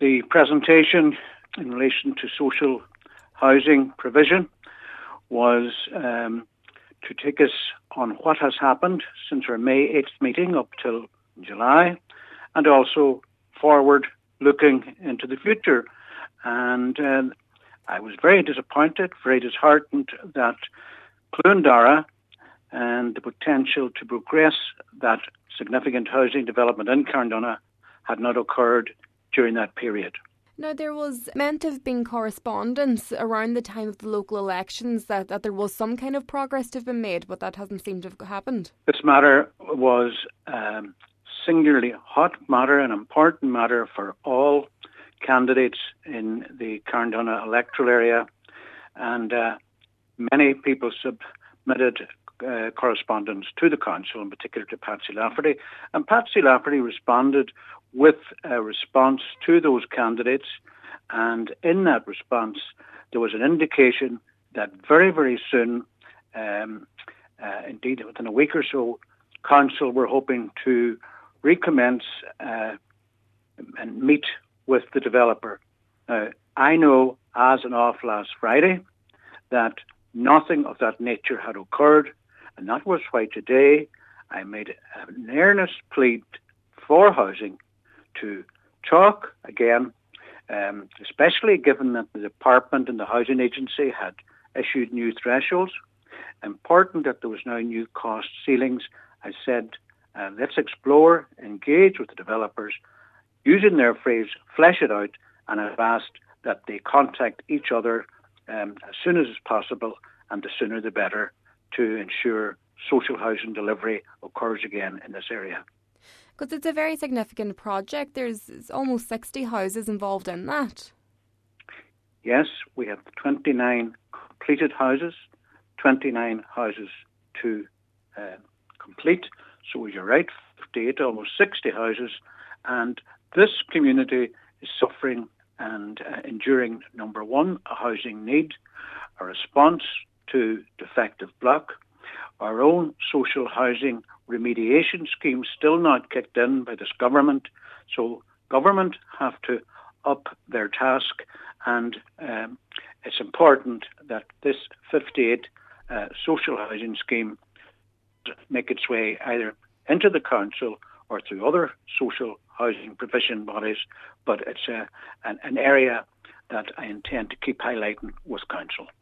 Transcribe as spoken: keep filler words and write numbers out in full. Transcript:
The presentation in relation to social housing provision was um, to take us on what has happened since our May eighth meeting up till July, and also forward looking into the future. And uh, I was very disappointed, very disheartened that Cluandara and the potential to progress that significant housing development in Carndonagh had not occurred during that period. Now, there was meant to have been correspondence around the time of the local elections that, that there was some kind of progress to have been made, but that hasn't seemed to have happened. This matter was um, singularly hot matter, an important matter for all candidates in the Carndonagh electoral area, and uh, many people submitted uh, correspondence to the council, in particular to Patsy Lafferty, and Patsy Lafferty responded with a response to those candidates, and in that response there was an indication that very, very soon, um, uh, indeed within a week or so, council were hoping to recommence uh, and meet with the developer. Now, I know as and off last Friday that nothing of that nature had occurred, and that was why today I made an earnest plea for housing to talk again, um, especially given that the department and the housing agency had issued new thresholds. Important that there was now new cost ceilings. I said, uh, let's explore, engage with the developers, using their phrase, flesh it out, and I've asked that they contact each other um, as soon as possible, and the sooner the better, to ensure social housing delivery occurs again in this area. Because it's a very significant project. There's almost sixty houses involved in that. Yes, we have twenty-nine completed houses, twenty-nine houses to uh, complete. So you're right, fifty-eight, almost sixty houses. And this community is suffering and uh, enduring, number one, a housing need, a response to defective block, our own social housing remediation scheme still not kicked in by this government. So government have to up their task, and um, it's important that this fifty-eight uh, social housing scheme make its way either into the council or through other social housing provision bodies, but it's a, an, an area that I intend to keep highlighting with council.